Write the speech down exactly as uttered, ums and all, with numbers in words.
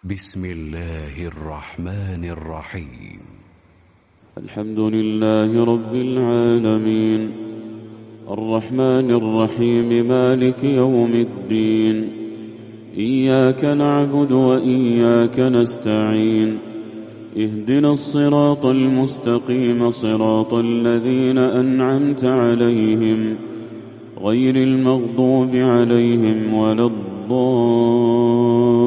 بسم الله الرحمن الرحيم. الحمد لله رب العالمين الرحمن الرحيم مالك يوم الدين، إياك نعبد وإياك نستعين، اهدنا الصراط المستقيم صراط الذين أنعمت عليهم غير المغضوب عليهم ولا الضالين.